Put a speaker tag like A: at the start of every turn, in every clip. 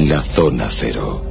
A: la Zona Cero.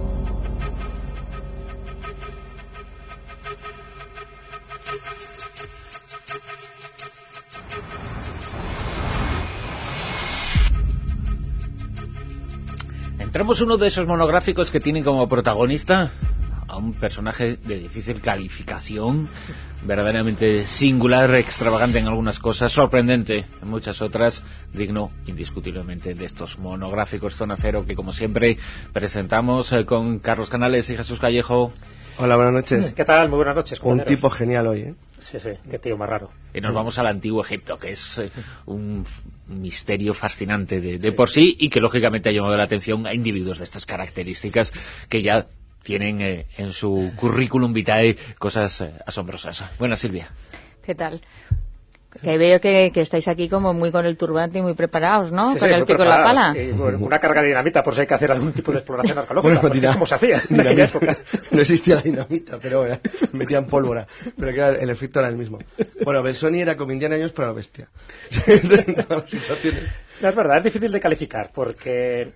B: Entramos uno de esos monográficos que tienen como protagonista a un personaje de difícil calificación, verdaderamente singular, extravagante en algunas cosas, sorprendente en muchas otras, digno indiscutiblemente de estos monográficos Zona Cero que, como siempre, presentamos con Carlos Canales y Jesús Callejo.
C: Hola, buenas noches.
D: ¿Qué tal? Muy buenas noches, compañeros.
C: Un tipo genial hoy, ¿eh?
D: Sí, qué tío más raro.
B: Y nos vamos al Antiguo Egipto, que es un misterio fascinante de por sí, y que lógicamente ha llamado la atención a individuos de estas características que ya tienen en su currículum vitae cosas asombrosas. Buenas, Silvia.
E: ¿Qué tal? Que veo que estáis aquí como muy con el turbante y muy preparados, ¿no?
D: Sí,
E: con el pico y la pala.
D: Bueno, una carga de dinamita por si hay que hacer algún tipo de exploración arqueológica. Bueno, ¿cómo se hacía en aquella época?
C: No existía la dinamita, pero bueno, metían pólvora. Pero que el efecto era el mismo. Bueno, Belzoni era como Indiana Jones para la bestia.
D: No, es verdad, es difícil de calificar porque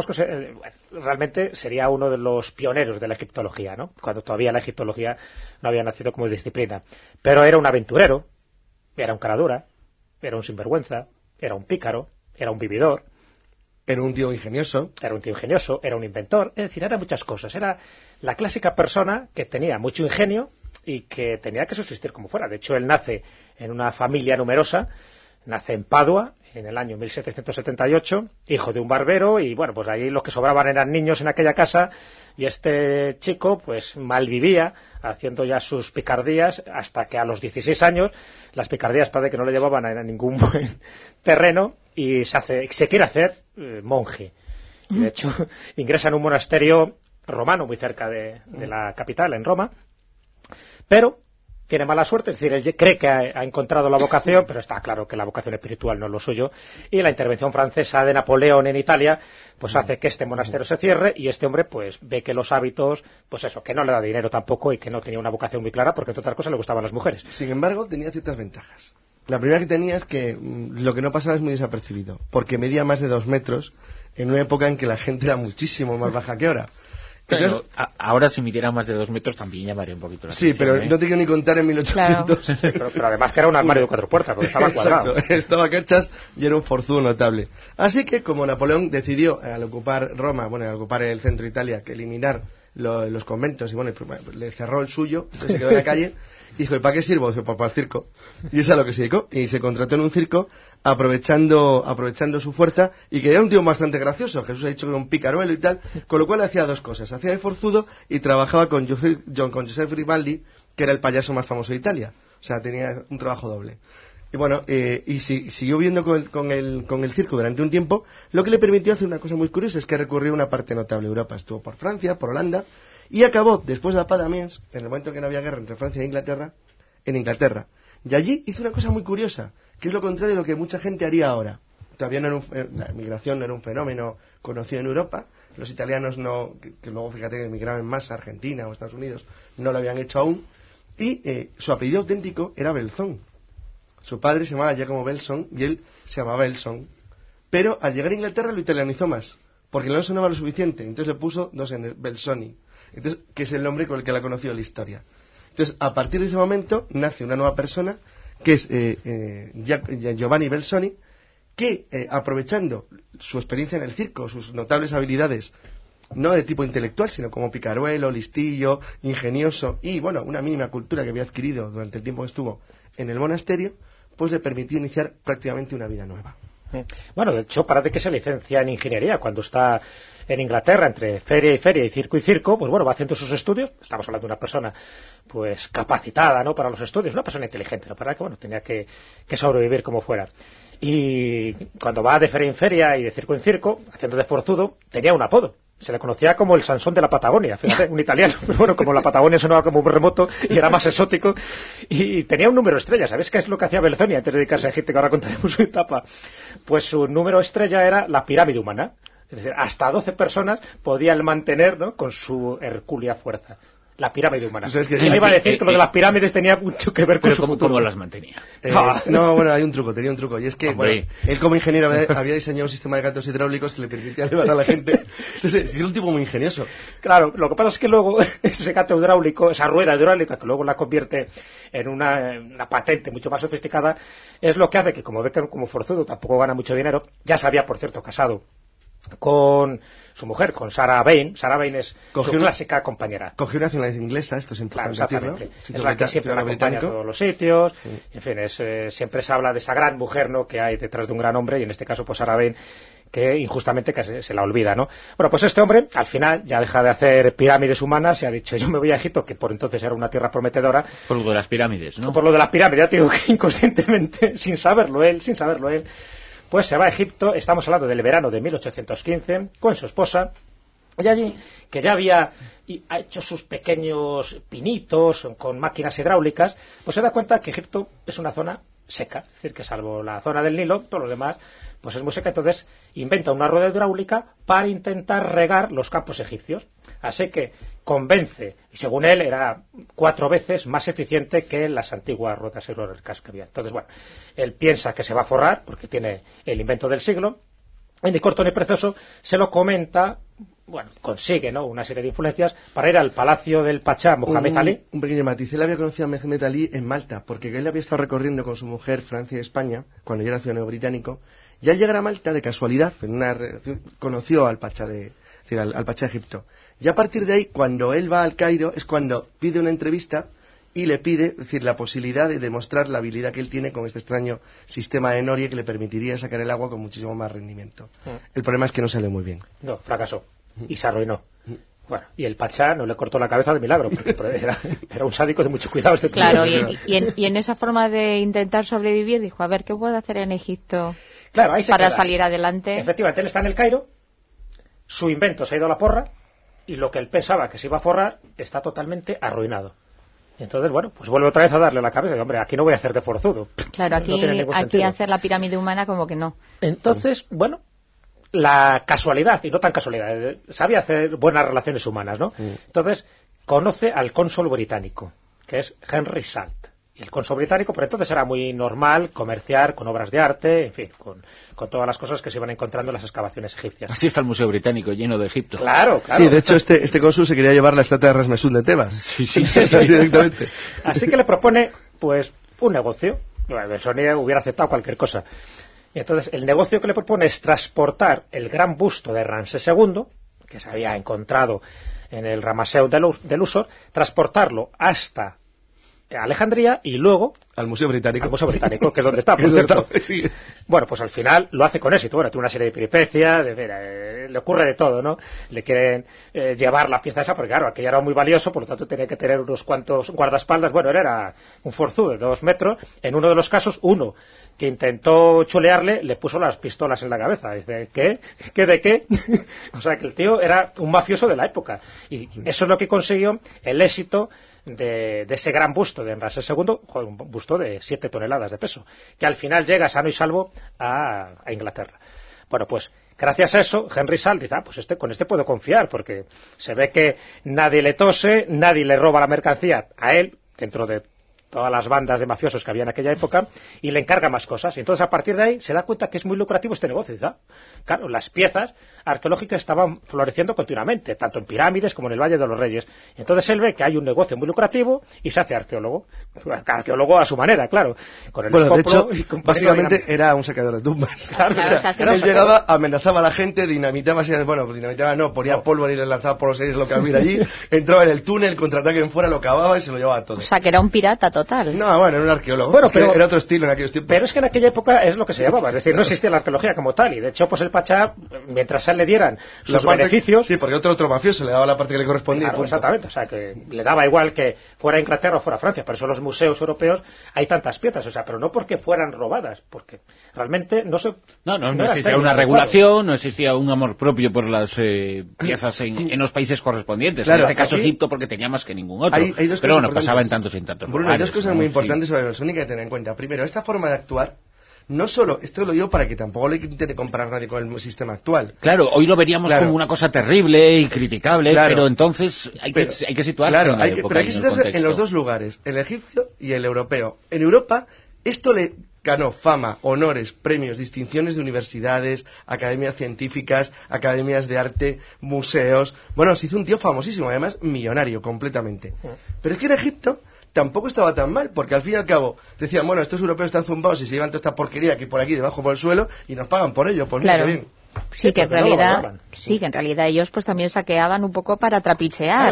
D: realmente sería uno de los pioneros de la egiptología, ¿no? Cuando todavía la egiptología no había nacido como disciplina. Pero era un aventurero, era un caradura, era un sinvergüenza, era un pícaro, era un vividor.
C: Era un tío ingenioso.
D: Era un inventor, es decir, era muchas cosas. Era la clásica persona que tenía mucho ingenio y que tenía que subsistir como fuera. De hecho, él nace en una familia numerosa, nace en Padua en el año 1778, hijo de un barbero, y bueno, pues ahí los que sobraban eran niños en aquella casa, y este chico pues malvivía haciendo ya sus picardías hasta que a los 16 años las picardías parece que no le llevaban a ningún buen terreno y se quiere hacer monje. Y de hecho ingresa en un monasterio romano muy cerca de la capital, en Roma, pero tiene mala suerte, es decir, él cree que ha encontrado la vocación, pero está claro que la vocación espiritual no es lo suyo, y la intervención francesa de Napoleón en Italia pues hace que este monasterio se cierre, y este hombre pues ve que los hábitos, pues eso, que no le da dinero tampoco y que no tenía una vocación muy clara, porque entre otras cosas le gustaban las mujeres.
C: Sin embargo, tenía ciertas ventajas. La primera que tenía es que lo que no pasaba es muy desapercibido, porque medía más de 2 metros en una época en que la gente era muchísimo más baja que ahora.
B: Pero ahora si midiera más de 2 metros también llamaría un poquito la atención.
C: Sí, pero no te quiero ni contar en 1800.
E: Claro.
D: pero además que era un armario de 4 puertas, porque estaba cuadrado.
C: Exacto, estaba cachas y era un forzudo notable. Así que como Napoleón decidió al ocupar Roma, bueno, al ocupar el centro de Italia, que eliminar los conventos, y bueno, le cerró el suyo, entonces se quedó en la calle, dijo, ¿y para qué sirvo? Dijo, para el circo. Y eso es a lo que se dedicó, y se contrató en un circo aprovechando su fuerza, y que era un tío bastante gracioso. Jesús ha dicho que era un picaruelo y tal, con lo cual hacía 2 cosas: hacía de forzudo y trabajaba con Giuseppe Ribaldi, que era el payaso más famoso de Italia. O sea, tenía un trabajo doble. Y bueno, siguió viviendo con el circo durante un tiempo, lo que le permitió hacer una cosa muy curiosa, es que recorrió una parte notable de Europa. Estuvo por Francia, por Holanda, y acabó, después de la paz de Amiens, en el momento en que no había guerra entre Francia e Inglaterra, en Inglaterra. Y allí hizo una cosa muy curiosa, que es lo contrario de lo que mucha gente haría ahora. Todavía la migración no era un fenómeno conocido en Europa. Los italianos que luego fíjate que emigraban más a Argentina o Estados Unidos, no lo habían hecho aún. Y su apellido auténtico era Belzón. Su padre se llamaba Giacomo Belson y él se llamaba Belson. Pero al llegar a Inglaterra lo italianizó más, porque no sonaba lo suficiente. Entonces le puso 2 N, Belzoni, entonces, que es el nombre con el que la ha conocido la historia. Entonces, a partir de ese momento nace una nueva persona, que es Giovanni Belzoni, que aprovechando su experiencia en el circo, sus notables habilidades, no de tipo intelectual, sino como picaruelo, listillo, ingenioso, y bueno, una mínima cultura que había adquirido durante el tiempo que estuvo en el monasterio, pues le permitió iniciar prácticamente una vida nueva.
D: Bueno, de hecho, parece que se licencia en ingeniería cuando está en Inglaterra, entre feria y circo, pues bueno, va haciendo sus estudios. Estamos hablando de una persona pues capacitada, ¿no?, para los estudios, una persona inteligente, ¿no?, para que bueno, tenía que sobrevivir como fuera. Y cuando va de feria en feria y de circo en circo, haciendo de forzudo, tenía un apodo. Se le conocía como el Sansón de la Patagonia, fíjate, un italiano. Pero bueno, como la Patagonia sonaba como un remoto y era más exótico, y tenía un número estrella. ¿Sabes qué es lo que hacía Belzoni antes de dedicarse a Egipto, que ahora contaremos su etapa? Pues su número estrella era la pirámide humana. Es decir, hasta 12 personas podía él mantener, ¿no?, con su hercúlea fuerza. la pirámide humana.
C: Que
D: y le iba a decir que lo de las pirámides tenía mucho que ver con
B: pero
D: su futuro.
B: ¿cómo las mantenía?
C: No, bueno, tenía un truco. Y es que, bueno, él como ingeniero había diseñado un sistema de gatos hidráulicos que le permitía llevar a la gente. Entonces, es un tipo muy ingenioso.
D: Claro, lo que pasa es que luego ese gato hidráulico, esa rueda hidráulica, que luego la convierte en una patente mucho más sofisticada, es lo que hace que, como ve que como forzudo tampoco gana mucho dinero, ya se había, por cierto, casado con su mujer, con Sarah Bain. Sarah Bain es su clásica compañera.
C: Cogió una nacionalidad inglesa, esto es importante decirlo.
D: Es la que siempre la acompaña a todos los sitios. Sí. En fin, siempre se habla de esa gran mujer, ¿no?, que hay detrás de un gran hombre, y en este caso, pues Sarah Bain, que injustamente se la olvida, ¿no? Bueno, pues este hombre, al final, ya deja de hacer pirámides humanas y ha dicho, yo me voy a Egipto, que por entonces era una tierra prometedora.
B: Por lo de las pirámides, ¿no?
D: Por lo de las pirámides, ya te digo que inconscientemente, sin saberlo él, pues se va a Egipto. Estamos hablando del verano de 1815, con su esposa, y allí, que ya ha hecho sus pequeños pinitos con máquinas hidráulicas, pues se da cuenta que Egipto es una zona seca, es decir, que salvo la zona del Nilo, todo lo demás pues es muy seca. Entonces inventa una rueda hidráulica para intentar regar los campos egipcios. Así que convence, y según él era 4 veces más eficiente que las antiguas ruedas hidráulicas que había. Entonces, bueno, él piensa que se va a forrar porque tiene el invento del siglo, y ni corto ni precioso se lo comenta. Bueno, consigue, ¿no?, una serie de influencias para ir al palacio del Pachá Mohamed Ali.
C: Un pequeño matiz. Él había conocido a Mohamed Ali en Malta, porque él había estado recorriendo con su mujer Francia y España, cuando ya era ciudadano británico, y al llegar a Malta, de casualidad, conoció al Pachá al Pachá de Egipto. Y a partir de ahí, cuando él va al Cairo, es cuando pide una entrevista y le pide, es decir, la posibilidad de demostrar la habilidad que él tiene con este extraño sistema de norie que le permitiría sacar el agua con muchísimo más rendimiento. El problema es que no sale muy bien.
D: No, fracasó. Y se arruinó. Bueno, y el Pachá no le cortó la cabeza de milagro, porque era un sádico de mucho cuidado.
E: Claro, y en esa forma de intentar sobrevivir, dijo, a ver, ¿qué puedo hacer en Egipto para salir adelante?
D: Efectivamente, él está en el Cairo, su invento se ha ido a la porra, y lo que él pensaba que se iba a forrar está totalmente arruinado. Y entonces, bueno, pues vuelve otra vez a darle la cabeza. Hombre, aquí no voy a hacer de forzudo.
E: Claro, aquí hacer la pirámide humana como que no.
D: Entonces, bueno, la casualidad, y no tan casualidad, sabía hacer buenas relaciones humanas, ¿no? Entonces, conoce al cónsul británico, que es Henry Salt. Y el cónsul británico, por entonces, era muy normal comerciar con obras de arte, en fin, con todas las cosas que se iban encontrando en las excavaciones egipcias.
B: Así está el Museo Británico, lleno de Egipto.
D: Claro.
C: Sí, de hecho, este cónsul se quería llevar la estatua de Rasmesun de Tebas.
B: Sí.
C: Directamente.
D: Así que le propone, pues, un negocio. Bensonia hubiera aceptado cualquier cosa. Y entonces el negocio que le propone es transportar el gran busto de Ramsés II, que se había encontrado en el Rameseu de Luxor, transportarlo hasta Alejandría y luego
C: al Museo Británico,
D: que es donde está, por cierto. Sí. Bueno, pues al final lo hace con éxito. Bueno, tiene una serie de peripecias, le ocurre de todo, ¿no? Le quieren llevar la pieza esa, porque claro, aquello era muy valioso, por lo tanto tenía que tener unos cuantos guardaespaldas. Bueno, él era un forzudo de 2 metros. En uno de los casos, uno que intentó chulearle, le puso las pistolas en la cabeza. Dice, ¿qué? ¿Qué de qué? O sea, que el tío era un mafioso de la época. Y eso es lo que consiguió el éxito de ese gran busto de Ramsés II, un busto de 7 toneladas de peso, que al final llega sano y salvo a Inglaterra. Bueno, pues gracias a eso, Henry Salt dice, pues con este puedo confiar, porque se ve que nadie le tose, nadie le roba la mercancía a él, dentro de todas las bandas de mafiosos que había en aquella época, y le encarga más cosas. Y entonces, a partir de ahí, se da cuenta que es muy lucrativo este negocio. Dice, claro, las piezas arqueológicas estaban floreciendo continuamente, tanto en pirámides como en el Valle de los Reyes. Entonces él ve que hay un negocio muy lucrativo y se hace arqueólogo. Arqueólogo a su manera, claro. Con el
C: de hecho, básicamente era un sacador de tumbas.
D: Claro,
C: él llegaba, amenazaba a la gente, dinamitaba, ponía polvo y le lanzaba por los aires lo que había allí, entraba en el túnel, contraataque en fuera, lo cavaba y se lo llevaba todo.
E: O sea, que era un pirata total.
C: No, bueno, era un arqueólogo.
D: Bueno, pero
C: era otro estilo en aquellos tiempos.
D: Pero es que en aquella época es lo que se llamaba, es decir, no existía la arqueología como tal, y de hecho, pues el Pachá, mientras a él le dieran sus beneficios...
C: Sí, porque otro mafioso le daba la parte que le correspondía.
D: Claro, exactamente, o sea, que le daba igual que fuera Inglaterra o fuera Francia, por eso en los museos europeos hay tantas piezas, o sea, pero no porque fueran robadas, porque realmente no
B: existía una regulación, no existía un amor propio por las piezas en los países correspondientes, claro, en este caso Egipto porque tenía más que ningún otro, pero bueno, pasaba en tantos y en tantos
C: lugares. Hay dos cosas muy importantes sobre Bensonia que hay que tener en cuenta. Primero, esta forma de actuar no solo, esto lo digo para que tampoco le intente comparar nadie con el sistema actual.
B: Claro, hoy lo veríamos como una cosa terrible y criticable, pero entonces hay que situarse en la época.
C: Pero hay que situarse en los dos lugares, el egipcio y el europeo. En Europa, esto le ganó fama, honores, premios, distinciones de universidades, academias científicas, academias de arte, museos. Bueno, se hizo un tío famosísimo, además millonario completamente. Pero es que en Egipto tampoco estaba tan mal, porque al fin y al cabo decían, bueno, estos europeos están zumbados y se llevan toda esta porquería aquí por aquí, debajo por el suelo, y nos pagan por ello, pues claro. Bien.
E: Sí, que en realidad ellos pues también saqueaban un poco para trapichear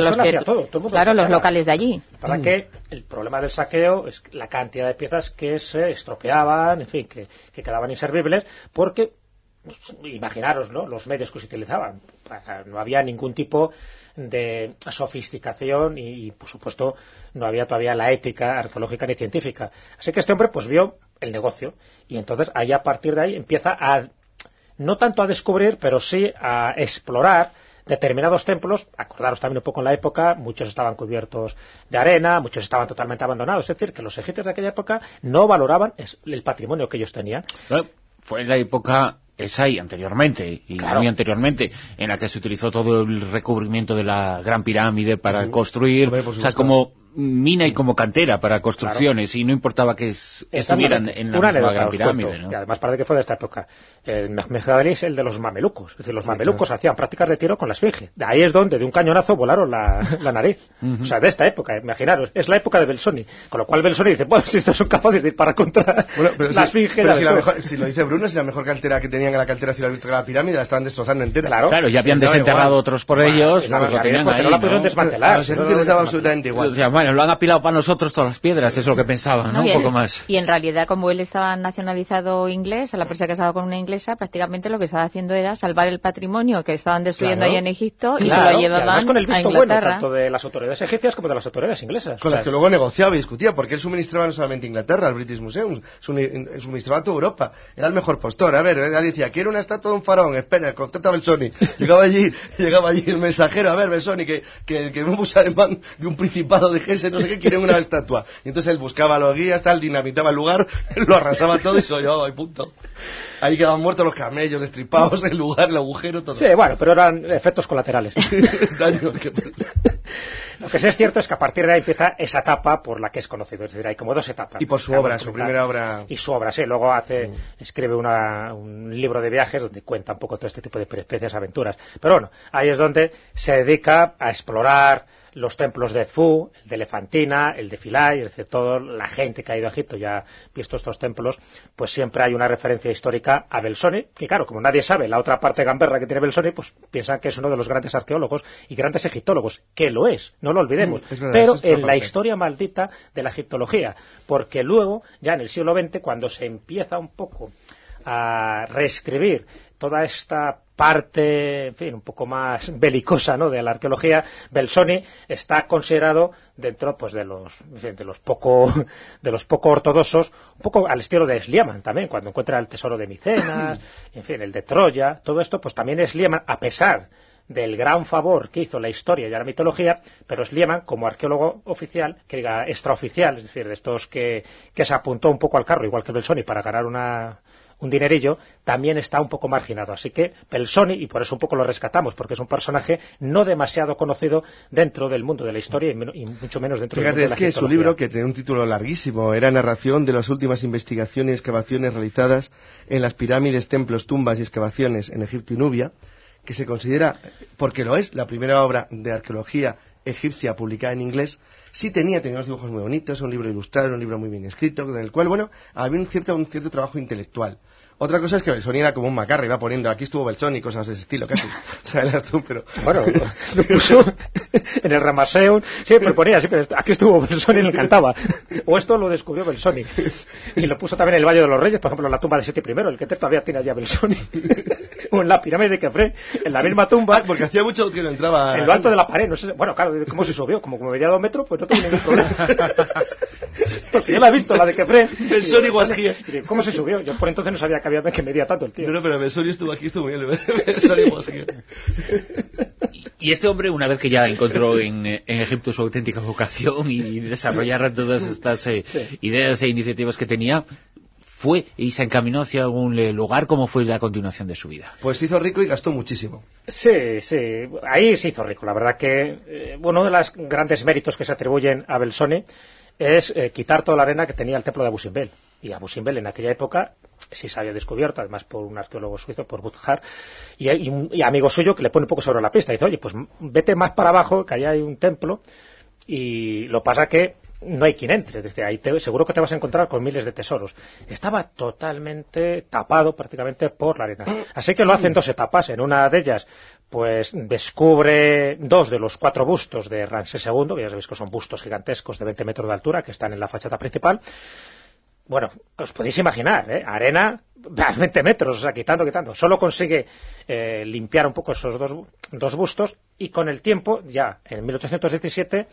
E: los locales de allí.
D: Para que el problema del saqueo es la cantidad de piezas que se estropeaban, en fin, que quedaban inservibles, porque imaginaros, ¿no?, los medios que se utilizaban. No había ningún tipo de sofisticación y por supuesto no había todavía la ética arqueológica ni científica. Así que este hombre pues vio el negocio y entonces ahí, a partir de ahí, empieza no tanto a descubrir, pero sí a explorar determinados templos. Acordaros también un poco en la época, muchos estaban cubiertos de arena, muchos estaban totalmente abandonados. Es decir, que los egipcios de aquella época no valoraban el patrimonio que ellos tenían.
B: Fue la época esa y anteriormente, y muy anteriormente, en la que se utilizó todo el recubrimiento de la Gran Pirámide para construir, o sea, como mina y como cantera para construcciones, y no importaba que estuvieran en la misma Gran Pirámide, ¿no?
D: Y además parece que fue de esta época. El Mehmed Ali es el de los mamelucos, es decir, los mamelucos hacían prácticas de tiro con la esfinge. De ahí es donde de un cañonazo volaron la nariz. O sea, de esta época, imaginaros, es la época de Belzoni, con lo cual Belzoni dice, bueno, si estos son capaces de disparar contra la esfinge...
C: Pero si lo dice Bruno, si la mejor cantera que tenían en la cantera de la pirámide la estaban destrozando entera.
B: Claro, ya habían desenterrado otros por ellos,
D: lo tenían ahí, no la pudieron desmantelar.
C: A los egipcios les daba absolutamente igual.
B: O sea, bueno, lo han apilado para nosotros todas las piedras, es lo que pensaban, ¿no? Un poco más.
E: Y en realidad, como él estaba nacionalizado inglés, a la persona casado con una inglesa, prácticamente lo que estaba haciendo era salvar el patrimonio que estaban destruyendo ahí en Egipto y se lo llevaban
D: con el
E: a
D: visto
E: Inglaterra.
D: Bueno, tanto de las autoridades egipcias como de las autoridades inglesas.
C: Con las que luego negociaba y discutía, porque él suministraba no solamente Inglaterra, al British Museum, suministraba a toda Europa. Era el mejor postor. A ver, él decía, quiero una estatua de un faraón, espera, contrata a Belzoni. Llegaba allí el mensajero, a ver, Belzoni, que el musulmán de un principado de Gese, no sé qué, quiere una estatua. Y entonces él buscaba a los guías, dinamitaba el lugar, lo arrasaba todo y se lo llevaba y punto. Ahí quedaban muertos los camellos, destripados, el lugar, el agujero, todo.
D: Sí, bueno, pero eran efectos colaterales. Lo que sí es cierto es que a partir de ahí empieza esa etapa por la que es conocido, es decir, hay como dos etapas.
C: Y por su obra, su primera obra.
D: Y su obra, sí, luego escribe un libro de viajes donde cuenta un poco todo este tipo de peripecias, aventuras. Pero bueno, ahí es donde se dedica a explorar los templos de Fu, el de Elefantina, el de Philae, es decir, toda la gente que ha ido a Egipto y ha visto estos templos, pues siempre hay una referencia histórica a Belzoni, que claro, como nadie sabe la otra parte gamberra que tiene Belzoni, pues piensan que es uno de los grandes arqueólogos y grandes egiptólogos, que lo es, no lo olvidemos, pero en la historia maldita de la egiptología, porque luego, ya en el siglo XX, cuando se empieza un poco a reescribir toda esta parte, en fin, un poco más belicosa, ¿no?, de la arqueología, Belzoni está considerado dentro, pues, de los poco ortodoxos, un poco al estilo de Schliemann también, cuando encuentra el tesoro de Micenas, en fin, el de Troya, todo esto, pues también Schliemann, a pesar del gran favor que hizo la historia y la mitología, pero Schliemann, como arqueólogo oficial, que diga extraoficial, es decir, de estos que se apuntó un poco al carro, igual que Belzoni, para ganar un dinerillo, también está un poco marginado. Así que Belzoni, y por eso un poco lo rescatamos, porque es un personaje no demasiado conocido dentro del mundo de la historia y mucho menos dentro del mundo de la egiptología.
C: Fíjate, es que su libro, que tiene un título larguísimo, era narración de las últimas investigaciones y excavaciones realizadas en las pirámides, templos, tumbas y excavaciones en Egipto y Nubia, que se considera, porque lo es, la primera obra de arqueología egipcia publicada en inglés. Sí tenía unos dibujos muy bonitos, un libro ilustrado, un libro muy bien escrito, en el cual, bueno, había un cierto trabajo intelectual. Otra cosa es que Belzoni era como un macarra, iba poniendo, aquí estuvo Belzoni, cosas de ese estilo, casi. O sea, era tú, pero...
D: Bueno, lo puso en el Ramaseum, siempre ponía, pero aquí estuvo Belzoni y le encantaba. O esto lo descubrió Belzoni. Y lo puso también en el Valle de los Reyes, por ejemplo, en la tumba de Seti I, el que todavía tiene allá a Belzoni. O en la pirámide de Kefre, en la misma tumba.
C: Porque hacía mucho que no entraba...
D: En lo alto de la pared, no sé, bueno, claro, ¿cómo se subió? Como medía 2 metros, pues no tuvo ningún problema. Porque yo la he visto, la de Kefre.
C: Belzoni Guasgia.
D: ¿Cómo se subió? Yo por entonces no sabía que medía tanto el tío.
C: No, pero Belzoni estuvo aquí, estuvo bien. Belzoni Guasgia.
B: Y este hombre, una vez que ya encontró en Egipto su auténtica vocación y desarrollar todas estas ideas e iniciativas que tenía, fue y se encaminó hacia algún lugar? ¿Cómo fue la continuación de su vida?
C: Pues se hizo rico y gastó muchísimo.
D: Sí, ahí se hizo rico. La verdad que uno de los grandes méritos que se atribuyen a Belzoni es quitar toda la arena que tenía el templo de Abu Simbel. Y Abu Simbel en aquella época sí se había descubierto, además por un arqueólogo suizo, por Buthar, y un amigo suyo que le pone un poco sobre la pista. Y dice, oye, pues vete más para abajo, que allá hay un templo, y lo pasa que no hay quien entre. Desde ahí seguro que te vas a encontrar con miles de tesoros. Estaba totalmente tapado prácticamente por la arena. Así que lo hace en 2 etapas. En una de ellas, pues descubre 2 de los 4 bustos de Ramsés II, que ya sabéis que son bustos gigantescos de 20 metros de altura, que están en la fachada principal. Bueno, os podéis imaginar, arena a 20 metros, o sea, quitando. Solo consigue limpiar un poco esos dos bustos, y con el tiempo, ya en 1817,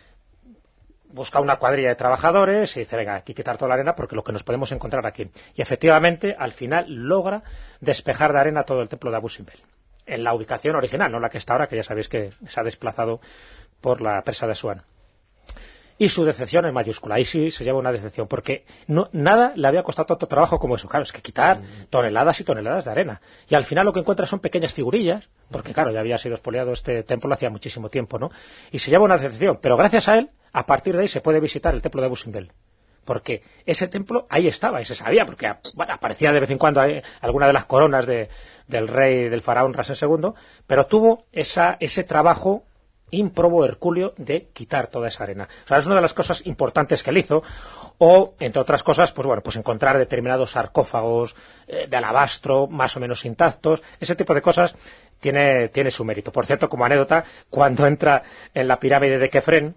D: busca una cuadrilla de trabajadores y dice, venga, hay que quitar toda la arena porque lo que nos podemos encontrar aquí. Y efectivamente, al final, logra despejar de arena todo el templo de Abu Simbel. En la ubicación original, no la que está ahora, que ya sabéis que se ha desplazado por la presa de Asuán. Y su decepción es mayúscula. Ahí sí se lleva una decepción, porque nada le había costado tanto trabajo como eso. Claro, es que quitar toneladas y toneladas de arena. Y al final lo que encuentra son pequeñas figurillas, porque claro, ya había sido expoliado este templo hacía muchísimo tiempo, ¿no? Y se lleva una decepción. Pero gracias a él, a partir de ahí se puede visitar el templo de Abu Simbel. Porque ese templo ahí estaba y se sabía, porque aparecía de vez en cuando alguna de las coronas del rey, del faraón Ramsés II, pero tuvo ese trabajo ímprobo, hercúleo, de quitar toda esa arena. O sea, es una de las cosas importantes que él hizo. O, entre otras cosas, pues encontrar determinados sarcófagos de alabastro, más o menos intactos. Ese tipo de cosas tiene su mérito. Por cierto, como anécdota, cuando entra en la pirámide de Kefren,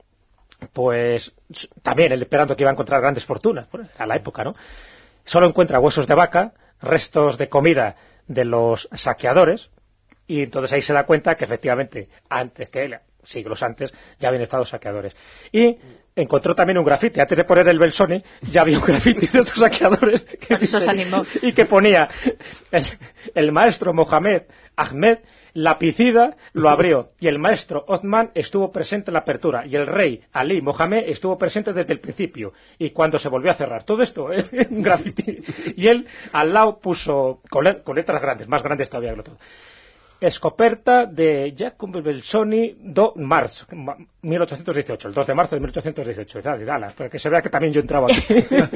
D: pues también él esperando que iba a encontrar grandes fortunas, a la época, ¿no? Solo encuentra huesos de vaca, restos de comida de los saqueadores, y entonces ahí se da cuenta que efectivamente, antes que él, siglos antes, ya habían estado saqueadores. Y encontró también un grafiti. Antes de poner el Belzoni, ya había un grafiti de otros saqueadores que
E: eso se animó.
D: Y que ponía el maestro Mohamed Ahmed lapicida lo abrió, y el maestro Othman estuvo presente en la apertura, y el rey Ali Mohamed estuvo presente desde el principio, y cuando se volvió a cerrar. Todo esto un grafiti. Y él al lado puso con letras grandes, más grandes todavía que lo todo: Escoperta de Giacomo Belzoni 2 marzo 1818, el 2 de marzo de 1818. Para que se vea que también yo entraba aquí.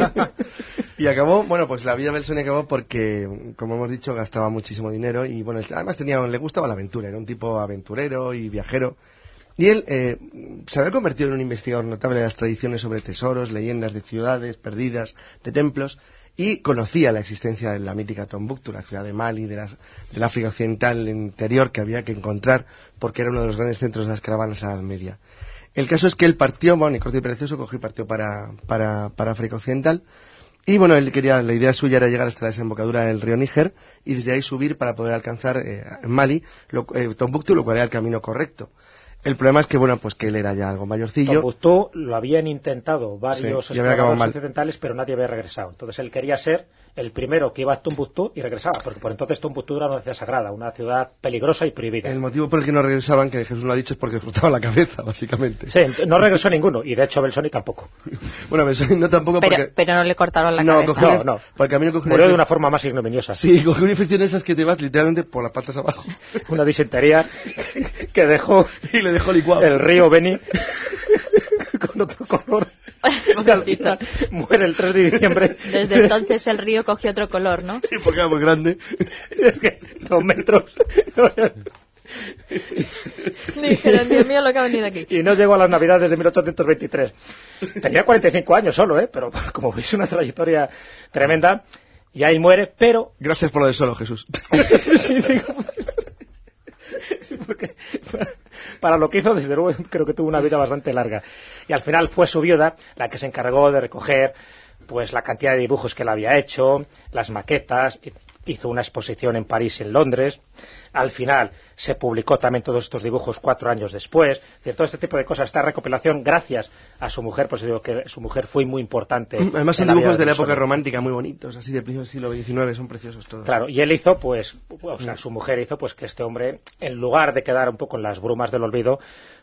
C: Y acabó, pues la vida de Belzoni acabó porque, como hemos dicho, gastaba muchísimo dinero y, además le gustaba la aventura, era un tipo aventurero y viajero. Y él se había convertido en un investigador notable de las tradiciones sobre tesoros, leyendas de ciudades perdidas, de templos, y conocía la existencia de la mítica Tombuctú, la ciudad de Mali, del África Occidental interior, que había que encontrar porque era uno de los grandes centros de las caravanas a la Edad Media. El caso es que él partió, y corto y precioso, cogió y partió para África Occidental, y la idea suya era llegar hasta la desembocadura del río Níger y desde ahí subir para poder alcanzar Mali, Tombuctú, lo cual era el camino correcto. El problema es que, que él era ya algo mayorcillo.
D: Tombuctú lo habían intentado varios exploradores occidentales, pero nadie había regresado. Entonces él quería ser el primero que iba a Tombuctú y regresaba, porque por entonces Tombuctú era una ciudad sagrada, una ciudad peligrosa y prohibida. El
C: motivo por el que no regresaban, que Jesús lo ha dicho, es porque disfrutaban la cabeza, básicamente.
D: Sí, no regresó ninguno, y de hecho Belzoni tampoco.
C: Belzoni no tampoco porque...
E: Pero no le cortaron la cabeza.
C: No. Por el camino
D: murió de una forma más ignominiosa.
C: Sí, cogió una infección esas que te vas literalmente por las patas abajo.
D: Una disentería que dejó...
C: Y le dejó licuado.
D: El río Beni con otro color. Muere el 3 de diciembre.
E: Desde entonces el río cogió otro color, ¿no?
C: Sí, porque era muy grande.
D: 2 metros.
E: Dijeron, Dios mío, lo que ha venido aquí.
D: Y no llegó a las Navidades de 1823. Tenía 45 años solo, pero como veis, una trayectoria tremenda. Y ahí muere, pero...
C: Gracias por lo de solo, Jesús.
D: Sí, porque para lo que hizo, desde luego, creo que tuvo una vida bastante larga. Y al final fue su viuda la que se encargó de recoger la cantidad de dibujos que él había hecho, las maquetas. Hizo una exposición en París y en Londres. Al final se publicó también todos estos dibujos 4 años después. Todo este tipo de cosas, esta recopilación, gracias a su mujer, pues digo que su mujer fue muy importante.
C: Además son dibujos de la época romántica muy bonitos, así de principios del siglo XIX, son preciosos todos.
D: Claro, y él hizo, su mujer hizo que este hombre, en lugar de quedar un poco en las brumas del olvido,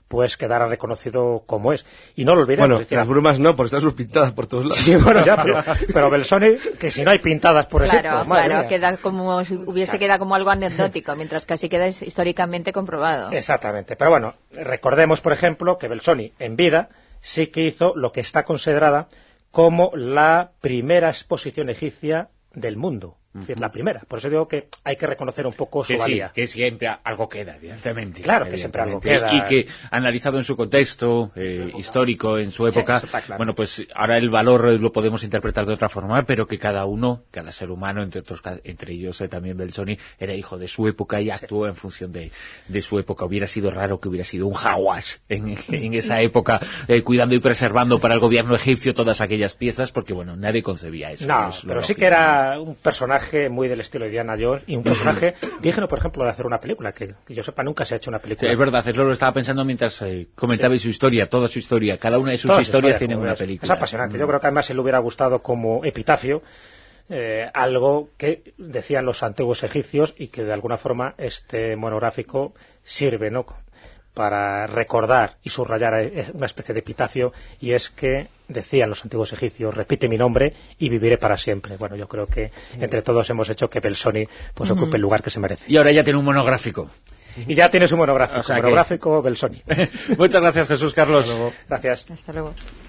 D: pues quedara reconocido como es. Y no lo olvidemos.
C: Bueno, las brumas no, porque están sus pintadas por todos lados.
D: Sí, bueno, ya, pero Belzoni, que si no hay pintadas, por ejemplo...
E: Claro, queda como si hubiese quedado como algo anecdótico, mientras que así queda históricamente comprobado.
D: Exactamente. Pero bueno, recordemos, por ejemplo, que Belzoni, en vida, sí que hizo lo que está considerada como la primera exposición egipcia del mundo. Es decir, la primera. Por eso digo que hay que reconocer un poco su valía.
B: Sí, que siempre algo queda, evidentemente.
D: Claro, que siempre algo queda.
B: Y que, analizado en su contexto histórico, en su época,
D: sí, claro.
B: Bueno, pues ahora el valor lo podemos interpretar de otra forma, pero que cada ser humano, entre ellos también Belzoni, era hijo de su época y actuó en función de su época. Hubiera sido raro que hubiera sido un Hawass en esa época, cuidando y preservando para el gobierno egipcio todas aquellas piezas, porque, bueno, nadie concebía eso.
D: No, pero sí que era un personaje muy del estilo de Indiana Jones y un personaje digno, por ejemplo, de hacer una película, que yo sepa nunca se ha hecho una película.
B: Sí, es verdad, es lo que estaba pensando mientras comentabais su historia, toda su historia, cada una de sus historias tiene una película.
D: Es apasionante, yo creo que además se le hubiera gustado como epitafio algo que decían los antiguos egipcios y que de alguna forma este monográfico sirve, ¿no?, para recordar y subrayar una especie de epitafio, y es que decían los antiguos egipcios: repite mi nombre y viviré para siempre. Bueno, yo creo que entre todos hemos hecho que Belzoni pues ocupe el lugar que se merece.
B: Y ahora ya tiene un monográfico.
D: Y ya tiene su monográfico,
B: o sea
D: monográfico Belzoni.
B: Muchas gracias, Jesús Carlos.
D: Gracias.
E: Hasta luego.